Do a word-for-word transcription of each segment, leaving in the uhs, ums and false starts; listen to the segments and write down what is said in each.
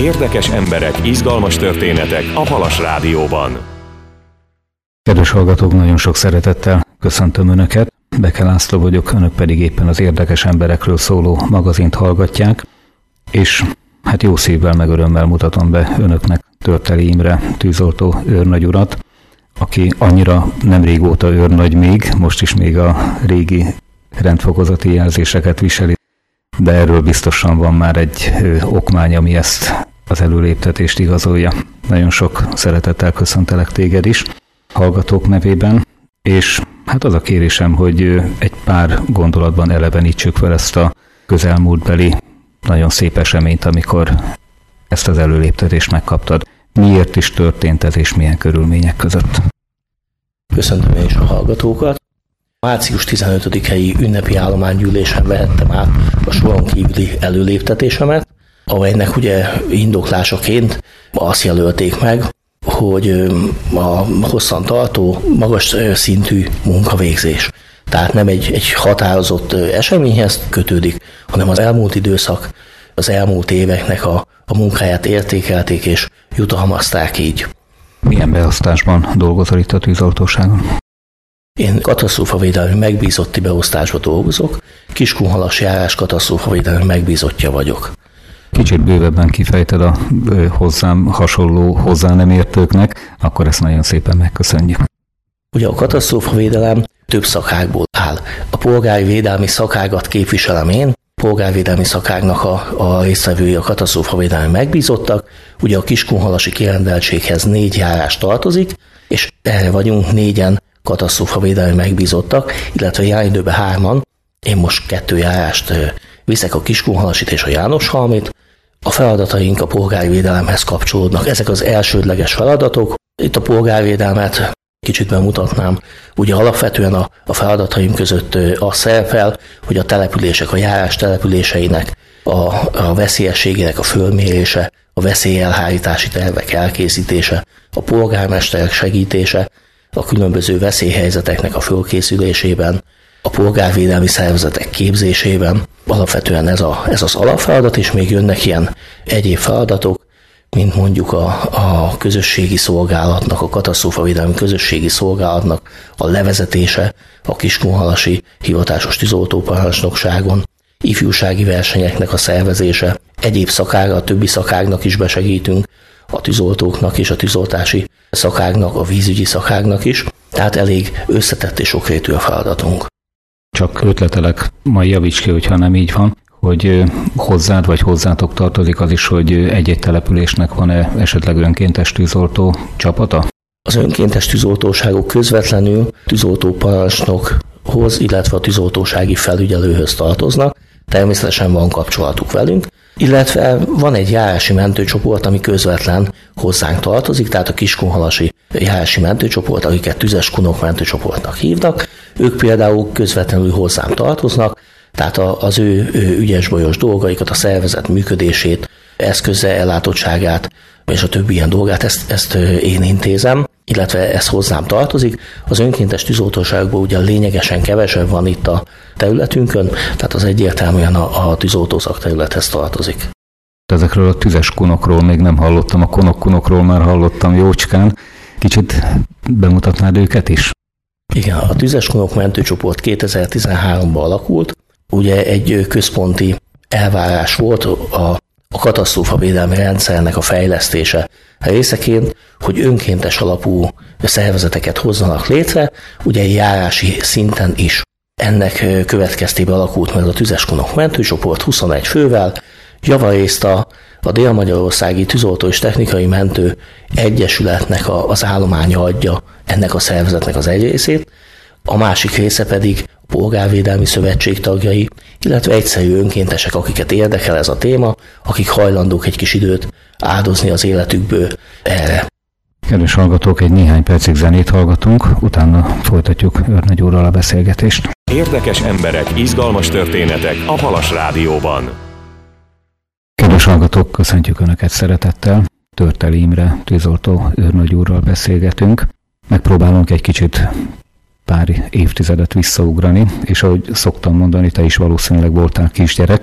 Érdekes emberek, izgalmas történetek a Halas Rádióban. Kedves hallgatók, nagyon sok szeretettel köszöntöm Önöket. Beke László vagyok, Önök pedig éppen az Érdekes emberekről szóló magazint hallgatják, és hát jó szívvel meg örömmel mutatom be Önöknek Törteli Imre tűzoltó őrnagy urat, aki annyira nem régóta őrnagy még, most is még a régi rendfokozati jelzéseket viseli, de erről biztosan van már egy ö, okmány, ami ezt az előléptetést igazolja. Nagyon sok szeretettel köszöntelek téged is, hallgatók nevében, és hát az a kérésem, hogy egy pár gondolatban elevenítsük fel ezt a közelmúltbeli nagyon szép eseményt, amikor ezt az előléptetést megkaptad. Miért is történt ez, és milyen körülmények között? Köszöntöm én is a hallgatókat. március tizenötödikei ünnepi állománygyűlésen vehettem át a soron kívüli előléptetésemet, amelynek ugye indoklásaként azt jelölték meg, hogy a hosszan tartó, magas szintű munkavégzés. Tehát nem egy, egy határozott eseményhez kötődik, hanem az elmúlt időszak, az elmúlt éveknek a, a munkáját értékelték és jutalmazták így. Milyen beosztásban dolgozol itt a tűzoltóságon? Én katasztrófavédelmi megbízotti beosztásban dolgozok, Kiskunhalas járás katasztrófavédelmi megbízottja vagyok. Kicsit bővebben kifejted a hozzám hasonló, hozzá nem értőknek, akkor ezt nagyon szépen megköszönjük. Ugye a katasztrófavédelem több szakágból áll. A polgári védelmi szakágat képviselem én, a polgárvédelmi szakágnak a, a résztvevői a katasztrófavédelmi megbízottak, ugye a Kiskunhalasi kirendeltséghez négy járás tartozik, és erre vagyunk négyen katasztrófavédelmi megbízottak, illetve járidőben hárman. Én most kettő járást viszek, a Kiskunhalasit és a Jánoshalmit. A feladataink a polgári védelemhez kapcsolódnak. Ezek az elsődleges feladatok. Itt a polgárvédelmet kicsit bemutatnám. Ugye alapvetően a, a feladataim között az szerepel, hogy a települések, a járás településeinek a, a veszélyességének a fölmérése, a veszélyelhárítási tervek elkészítése, a polgármesterek segítése, a különböző veszélyhelyzeteknek a fölkészülésében, a polgárvédelmi szervezetek képzésében. Alapvetően ez, a, ez az alapfeladat, és még jönnek ilyen egyéb feladatok, mint mondjuk a, a közösségi szolgálatnak, a katasztrófavédelmi közösségi szolgálatnak a levezetése, a Kiskunhalasi hivatásos tűzoltóparancsnokságon, ifjúsági versenyeknek a szervezése, egyéb szakágra, a többi szakágnak is besegítünk, a tűzoltóknak és a tűzoltási szakágnak, a vízügyi szakágnak is, tehát elég összetett és sokrétű a feladatunk. Csak ötletelek, majd javíts ki, hogyha nem így van, hogy hozzád vagy hozzátok tartozik az is, hogy egy-egy településnek van-e esetleg önkéntes tűzoltó csapata? Az önkéntes tűzoltóságok közvetlenül tűzoltóparancsnokhoz, illetve a tűzoltósági felügyelőhöz tartoznak. Természetesen van kapcsolatuk velünk, illetve van egy járási mentőcsoport, ami közvetlen hozzánk tartozik, tehát a Kiskunhalasi járási mentőcsoport, akiket tüzes kunok mentőcsoportnak hívnak. Ők például közvetlenül hozzám tartoznak, tehát az ő, ő ügyes-bajos dolgaikat, a szervezet működését, eszköze ellátottságát és a többi ilyen dolgát, ezt, ezt én intézem, illetve ez hozzám tartozik. Az önkéntes tűzoltóságban ugye lényegesen kevesebb van itt a területünkön, tehát az egyértelműen a, a tűzoltószak területhez tartozik. Ezekről a tüzes kunokról még nem hallottam, a konok-kunokról már hallottam jócskán. Kicsit bemutatnád őket is? Igen, a tüzes kunok mentőcsoport kétezer-tizenháromban alakult. Ugye egy központi elvárás volt a, a katasztrófavédelmi rendszernek a fejlesztése részeként, hogy önkéntes alapú szervezeteket hozzanak létre, ugye járási szinten is. Ennek következtében alakult meg a tüzes kunok mentőcsoport huszonegy fővel, javarészt a, a Dél-Magyarországi Tűzoltó és Technikai Mentő Egyesületnek a, az állománya adja ennek a szervezetnek az egy részét, a másik része pedig a Polgárvédelmi Szövetség tagjai, illetve egyszerű önkéntesek, akiket érdekel ez a téma, akik hajlandók egy kis időt áldozni az életükből erre. Kedves hallgatók, egy néhány percig zenét hallgatunk, utána folytatjuk őrnagy úrral a beszélgetést. Érdekes emberek, izgalmas történetek a Halas Rádióban. Kedves hallgatók, köszöntjük Önöket szeretettel. Törteli Imre tűzoltó őrnagy úrral beszélgetünk. Megpróbálunk egy kicsit pár évtizedet visszaugrani, és ahogy szoktam mondani, te is valószínűleg voltál kisgyerek,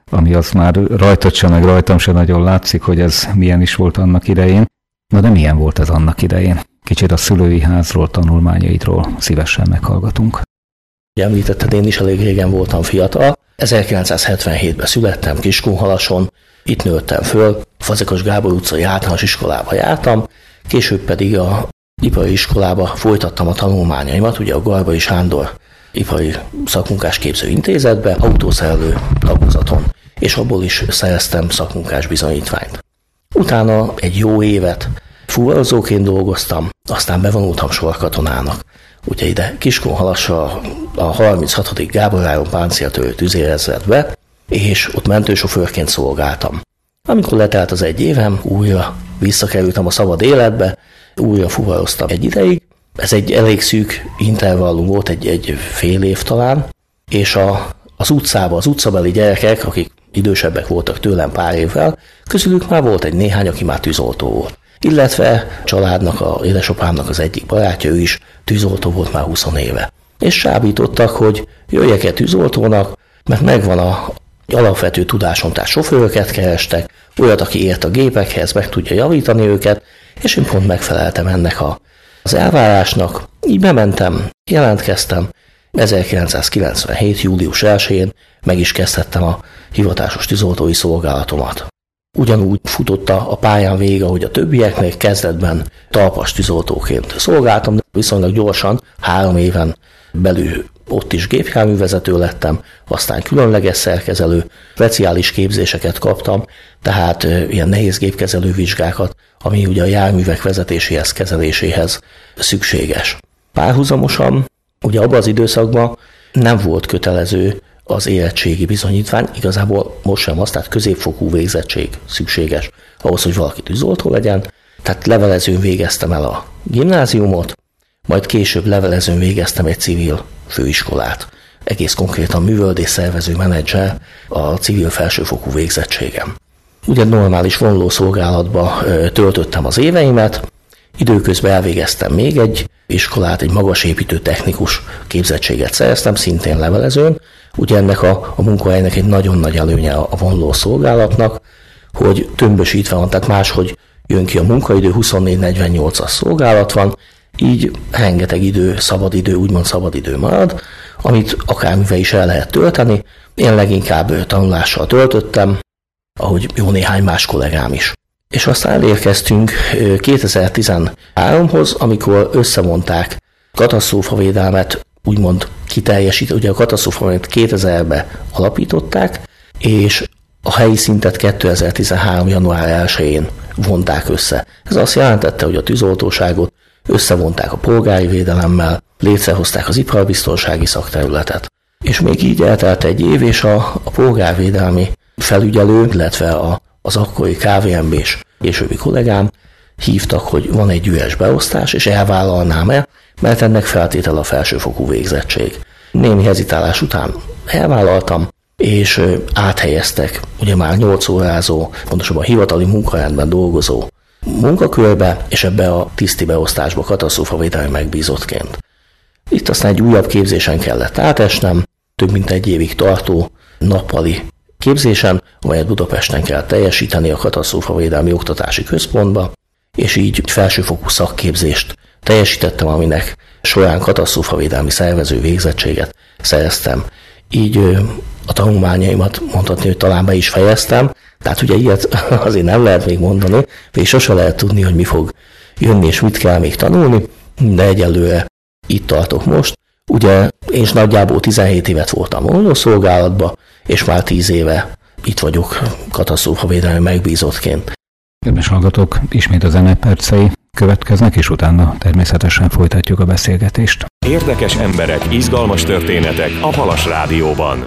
ami az már rajtad sem, meg rajtam sem nagyon látszik, hogy ez milyen is volt annak idején. Na de milyen volt ez annak idején? Kicsit a szülői házról, tanulmányaidról szívesen meghallgatunk. Említetted, én is elég régen voltam fiatal. ezerkilencszázhetvenhétben születtem Kiskunhalason, itt nőttem föl, Fazekas Gábor utcai általános iskolába jártam, később pedig a ipari iskolába folytattam a tanulmányaimat, ugye a Garbai Sándor Ipari Szakmunkásképző Intézetbe, autószerelő tagozaton, és abból is szereztem szakmunkás bizonyítványt. Utána egy jó évet fuvarozóként dolgoztam, aztán bevonultam sorkatonának. Ugye ide Kiskunhalasra a harminchatodik Gábor Áron páncéltörő tüzérezredbe, és ott mentősofőrként szolgáltam. Amikor letelt az egy évem, újra visszakerültem a szabad életbe, újra fuvaroztam egy ideig. Ez egy elég szűk intervallum volt, egy, egy fél év talán, és a, az utcában az utcabeli gyerekek, akik idősebbek voltak tőlem pár évvel, közülük már volt egy néhány, aki már tűzoltó volt. Illetve családnak, a édesapámnak az egyik barátja, ő is tűzoltó volt már húsz éve. És sábítottak, hogy jöjjek-e tűzoltónak, mert megvan a alapvető tudásom, tehát sofőröket kerestek, olyat, aki ért a gépekhez, meg tudja javítani őket, és én pont megfeleltem ennek a, az elvárásnak. Így bementem, jelentkeztem, ezerkilencszázkilencvenhét. július elsején meg is kezdhettem a hivatásos tűzoltói szolgálatomat. Ugyanúgy futotta a pályán végig, ahogy a többieknek, kezdetben talpas tűzoltóként szolgáltam, de viszonylag gyorsan, három éven belül ott is gépjárművezető lettem, aztán különleges szerkezelő, speciális képzéseket kaptam, tehát ilyen nehéz gépkezelő vizsgákat, ami ugye a járművek vezetéséhez, kezeléséhez szükséges. Párhuzamosan, ugye abban az időszakban nem volt kötelező az érettségi bizonyítvány, igazából most sem az, tehát középfokú végzettség szükséges ahhoz, hogy valaki tűzoltó legyen. Tehát levelezőn végeztem el a gimnáziumot, majd később levelezőn végeztem egy civil főiskolát. Egész konkrétan művöldés szervező menedzser a civil felsőfokú végzettségem. Ugye normális vonulószolgálatba töltöttem az éveimet, időközben elvégeztem még egy iskolát, egy magasépítő technikus képzettséget szereztem, szintén levelezőn. Ugye ennek a, a munkahelynek egy nagyon nagy előnye a vonulószolgálatnak, hogy tömbösítve van, tehát máshogy jön ki a munkaidő, huszonnégy negyvennyolcas szolgálat van, így rengeteg idő, szabadidő, úgymond szabadidő marad, amit akármivel is el lehet tölteni. Én leginkább tanulással töltöttem, ahogy jó néhány más kollégám is. És aztán elérkeztünk kétezer-tizenháromhoz, amikor összevonták katasztrófavédelmet, úgymond kiteljesít, ugye a katasztrófavédelmet kétezerben alapították, és a helyi szintet kétezer-tizenhárom. január elsején vonták össze. Ez azt jelentette, hogy a tűzoltóságot összevonták a polgári védelemmel, létrehozták az iparibiztonsági szakterületet. És még így eltelt egy év, és a, a polgárvédelmi felügyelő, illetve a, az akkori ká vé em bé-s későbbi kollégám hívtak, hogy van egy üres beosztás, és elvállalnám-e, mert ennek feltétel a felsőfokú végzettség. Némi hezitálás után elvállaltam, és áthelyeztek ugye már nyolc órázó, pontosabban hivatali munkarendben dolgozó munkakörbe, és ebbe a tiszti beosztásba katasztrófavédelmi megbízottként. Itt aztán egy újabb képzésen kellett átesnem, több mint egy évig tartó nappali képzésen, amelyet Budapesten kell teljesíteni a katasztrófavédelmi oktatási központba, és így felsőfokú szakképzést teljesítettem, aminek során katasztrófavédelmi szervező végzettséget szereztem. Így a tanulmányaimat mondhatni, hogy talán be is fejeztem, tehát ugye ilyet azért nem lehet még mondani, és sose lehet tudni, hogy mi fog jönni és mit kell még tanulni, de egyelőre itt tartok most. Ugye én is nagyjából tizenhét évet voltam vonulószolgálatban, és már tíz éve itt vagyok katasztrófavédelmi megbízottként. Kedves hallgatók, ismét a zene percei következnek, és utána természetesen folytatjuk a beszélgetést. Érdekes emberek, izgalmas történetek a Halas Rádióban.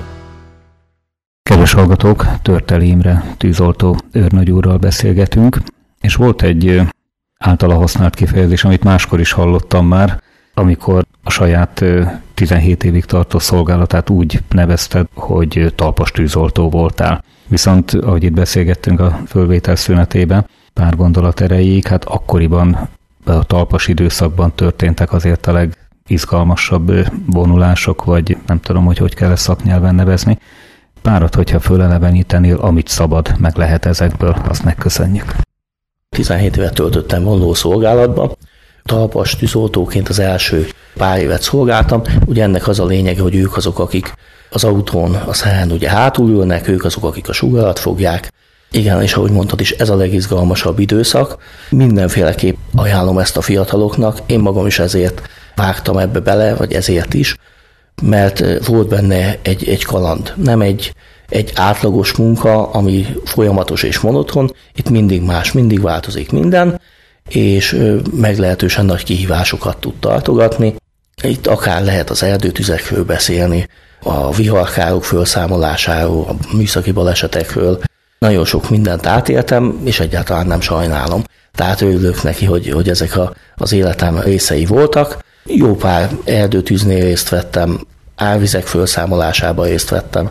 Kedves hallgatók, Törteli Imre tűzoltó őrnagyúrral beszélgetünk, és volt egy általa használt kifejezés, amit máskor is hallottam már, amikor a saját tizenhét évig tartó szolgálatát úgy nevezted, hogy talpas tűzoltó voltál. Viszont, ahogy itt beszélgettünk a fölvétel szünetében, pár gondolat erejéig, hát akkoriban a talpas időszakban történtek azért a legizgalmasabb vonulások, vagy nem tudom, hogy hogy kell ezt szaknyelven nevezni. párat, hogyha fölelevenítenél, amit szabad, meg lehet ezekből, azt megköszönjük. tizenhét évet töltöttem vonló szolgálatban. Talpas tűzoltóként az első pár évet szolgáltam. Ugye ennek az a lényege, hogy ők azok, akik az autón, a szárán ugye hátul ülnek, ők azok, akik a sugarat fogják. Igen, és ahogy mondtad is, ez a legizgalmasabb időszak. Mindenféleképp ajánlom ezt a fiataloknak. Én magam is ezért vágtam ebbe bele, vagy ezért is, mert volt benne egy, egy kaland. Nem egy, egy átlagos munka, ami folyamatos és monoton. Itt mindig más, mindig változik minden, és meglehetősen nagy kihívásokat tud tartogatni. Itt akár lehet az erdőtüzekről beszélni, a viharkárok felszámolásáról, a műszaki balesetekről. Nagyon sok mindent átéltem, és egyáltalán nem sajnálom. Tehát örülök neki, hogy, hogy ezek a, az életem részei voltak. Jó pár erdőtűznél részt vettem, árvizek felszámolásában részt vettem,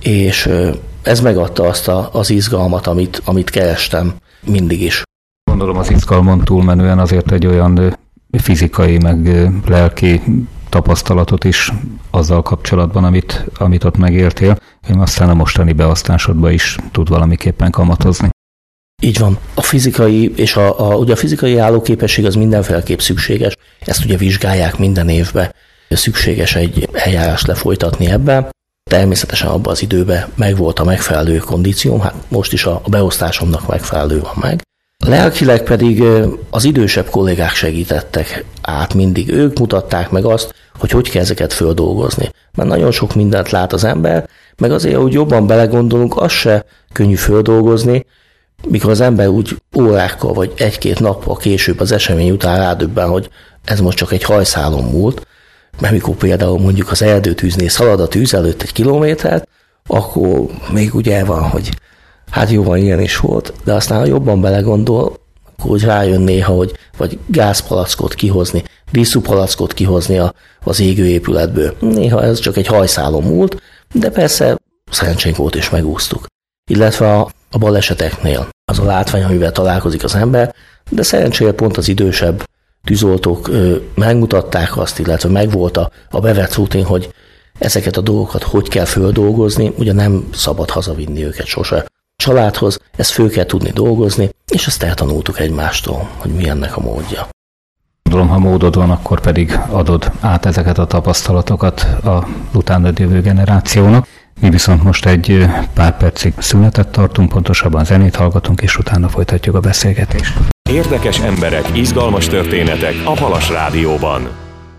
és ez megadta azt a, az izgalmat, amit, amit kerestem mindig is. Gondolom az izgalmon túlmenően azért egy olyan fizikai, meg lelki tapasztalatot is azzal kapcsolatban, amit, amit ott megéltél, hogy aztán a mostani beosztásodba is tud valamiképpen kamatozni. Így van. A fizikai és a, a, ugye a fizikai állóképesség az mindenféleképp szükséges. Ezt ugye vizsgálják minden évben. Szükséges egy eljárást lefolytatni ebben. Természetesen abban az időben megvolt a megfelelő kondícióm, hát most is a, a beosztásomnak megfelelő van meg. Lelkileg pedig az idősebb kollégák segítettek át mindig. Ők mutatták meg azt, hogy hogy kell ezeket földolgozni. Mert nagyon sok mindent lát az ember, meg azért, hogy jobban belegondolunk, az se könnyű földolgozni, mikor az ember úgy órákkal vagy egy-két nappal később az esemény után rádöbben, hogy ez most csak egy hajszálon múlt, mert mikor például mondjuk az erdőtűznél szalad a tűz előtt egy kilométert, akkor még ugye van, hogy hát jó van, ilyen is volt, de aztán ha jobban belegondol, akkor úgy rájön néha, hogy vagy gázpalackot kihozni, díszúpalackot kihozni az égő épületből. Néha ez csak egy hajszálon múlt, de persze szerencsénk volt és megúsztuk. Illetve a, a baleseteknél az a látvány, amivel találkozik az ember, de szerencsére pont az idősebb tűzoltók ö, megmutatták azt, illetve megvolt a, a bevett rutin, hogy ezeket a dolgokat hogy kell földolgozni, ugye nem szabad hazavinni őket sose családhoz, ezt föl kell tudni dolgozni, és ezt eltanultuk egymástól, hogy mi ennek a módja. Gondolom, ha módod van, akkor pedig adod át ezeket a tapasztalatokat a utánad jövő generációnak. Mi viszont most egy pár percig szünetet tartunk, pontosabban zenét hallgatunk, és utána folytatjuk a beszélgetést. Érdekes emberek, izgalmas történetek a Halas Rádióban.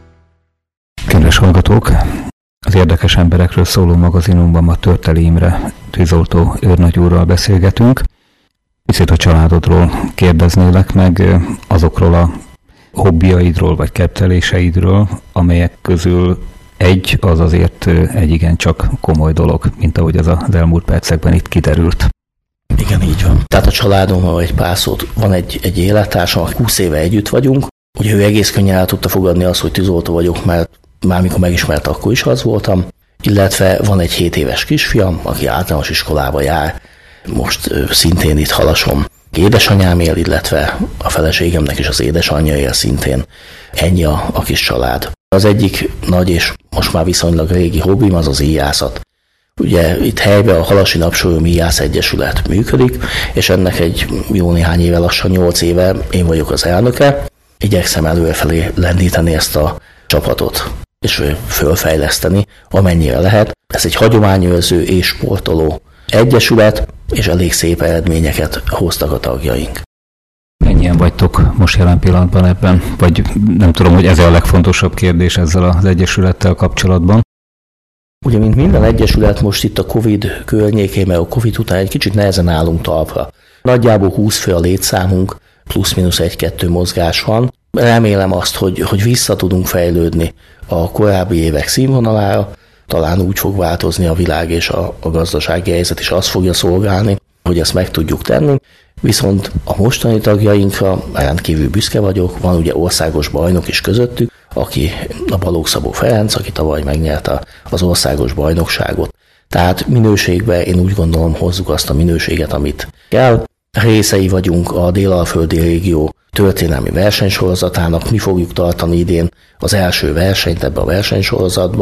Kedves hallgatók! Az érdekes emberekről szóló magazinunkban ma Törteli Imre tűzoltó őrnagy úrral beszélgetünk. Picit a családodról kérdeznélek meg, azokról a hobbiaidról vagy kedveléseidről, amelyek közül egy az azért egy igencsak komoly dolog, mint ahogy az az elmúlt percekben itt kiderült. Igen, így van. Tehát a családommal egy pár szót, van egy, egy élettársam, húsz éve együtt vagyunk. Ugye ő egész könnyen el tudta fogadni azt, hogy tűzoltó vagyok, mert már mikor megismerte, akkor is az voltam. Illetve van egy hét éves kisfiam, aki általános iskolába jár. Most szintén itt Halason édesanyám él, illetve a feleségemnek is az édesanyja él szintén. Ennyi a, a kis család. Az egyik nagy és most már viszonylag régi hobbim az az íjászat. Ugye itt helyben a Halasi Napsólyom Íjász Egyesület működik, és ennek egy jó néhány éve, lassan nyolc éve én vagyok az elnöke. Igyekszem előfelé lendíteni ezt a csapatot, és fölfejleszteni, amennyire lehet. Ez egy hagyományőrző és sportoló egyesület, és elég szép eredményeket hoztak a tagjaink. Mennyien vagytok most jelen pillanatban ebben? Vagy nem tudom, hogy ez a legfontosabb kérdés ezzel az egyesülettel kapcsolatban? Ugye, mint minden egyesület, most itt a Covid környékén, mert a Covid után egy kicsit nehezen állunk talpra. Nagyjából húsz fő a létszámunk, plusz-minusz egy-kettő mozgás van. Remélem azt, hogy, hogy vissza tudunk fejlődni a korábbi évek színvonalára. Talán úgy fog változni a világ és a, a gazdasági helyzet is azt fogja szolgálni, hogy ezt meg tudjuk tenni. Viszont a mostani tagjainkra rendkívül büszke vagyok, van ugye országos bajnok is közöttük, aki a Balogh Szabó Ferenc, aki tavaly megnyerte az országos bajnokságot. Tehát minőségben én úgy gondolom hozzuk azt a minőséget, amit kell. Részei vagyunk a Dél-Alföldi régió történelmi versenysorozatának, mi fogjuk tartani idén az első versenyt ebbe a versenysorozatba.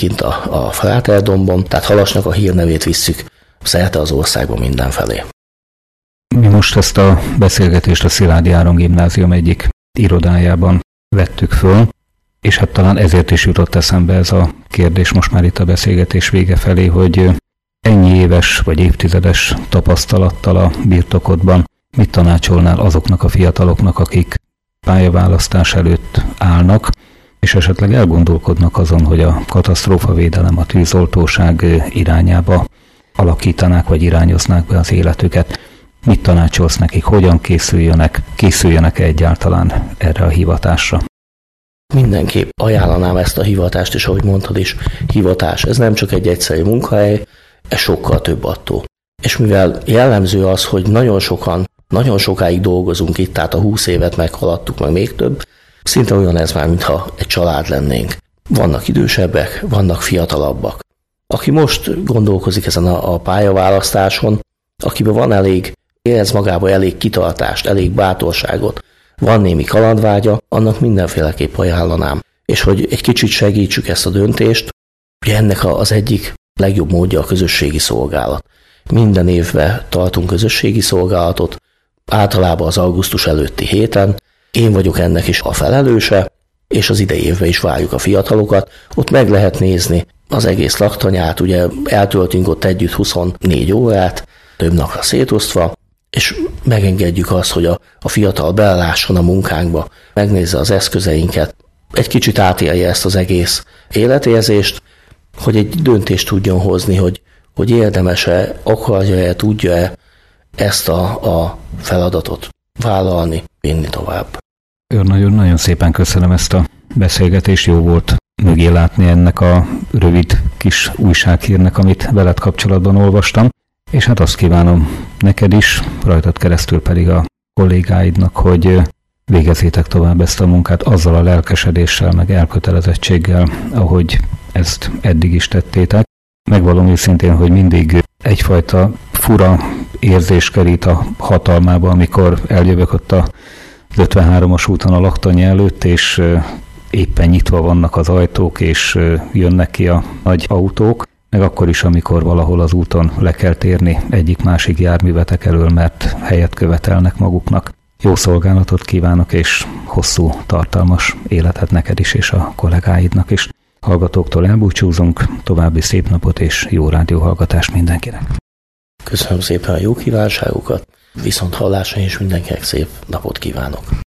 kint a, a Fráterdombon, tehát Halasnak a hírnevét visszük szerte az országban mindenfelé. Mi most ezt a beszélgetést a Szilágyi Áron Gimnázium egyik irodájában vettük föl, és hát talán ezért is jutott eszembe ez a kérdés most már itt a beszélgetés vége felé, hogy ennyi éves vagy évtizedes tapasztalattal a birtokodban mit tanácsolnál azoknak a fiataloknak, akik pályaválasztás előtt állnak, és esetleg elgondolkodnak azon, hogy a katasztrófavédelem, a tűzoltóság irányába alakítanák vagy irányoznák be az életüket. Mit tanácsolsz nekik, hogyan készüljönek, készüljenek egyáltalán erre a hivatásra? Mindenképp ajánlanám ezt a hivatást, és ahogy mondtad is, hivatás. Ez nem csak egy egyszerű munkahely, ez sokkal több attól. És mivel jellemző az, hogy nagyon sokan, nagyon sokáig dolgozunk itt, tehát a húsz évet meghaladtuk, meg még több, szinte olyan ez már, mintha egy család lennénk. Vannak idősebbek, vannak fiatalabbak. Aki most gondolkozik ezen a, a pályaválasztáson, akiben van elég, érez magába elég kitartást, elég bátorságot, van némi kalandvágya, annak mindenféleképp ajánlanám. És hogy egy kicsit segítsük ezt a döntést, ugye ennek az egyik legjobb módja a közösségi szolgálat. Minden évben tartunk közösségi szolgálatot, általában az augusztus előtti héten. Én vagyok ennek is a felelőse, és az idei évben is várjuk a fiatalokat. Ott meg lehet nézni az egész laktanyát, ugye eltöltünk ott együtt huszonnégy órát, több napra szétosztva, és megengedjük azt, hogy a, a fiatal belelásson a munkánkba, megnézze az eszközeinket, egy kicsit átélje ezt az egész életérzést, hogy egy döntést tudjon hozni, hogy, hogy érdemes-e, akarja-e, tudja-e ezt a, a feladatot vállalni, vinni tovább. Nagyon-nagyon szépen köszönöm ezt a beszélgetést, jó volt mögé látni ennek a rövid kis újsághírnek, amit veled kapcsolatban olvastam, és hát azt kívánom neked is, rajtad keresztül pedig a kollégáidnak, hogy végezzétek tovább ezt a munkát azzal a lelkesedéssel, meg elkötelezettséggel, ahogy ezt eddig is tettétek. Megvallom őszintén, hogy mindig egyfajta fura érzés kerít a hatalmába, amikor eljövök ott az ötvenhármas úton a laktanya előtt, és éppen nyitva vannak az ajtók, és jönnek ki a nagy autók, meg akkor is, amikor valahol az úton le kell térni egyik-másik járművetek elől, mert helyet követelnek maguknak. Jó szolgálatot kívánok, és hosszú, tartalmas életet neked is, és a kollégáidnak is. Hallgatóktól elbúcsúzunk, további szép napot és jó rádióhallgatást mindenkinek. Köszönöm szépen a jó kívánságokat, viszont hallásra és mindenkinek szép napot kívánok.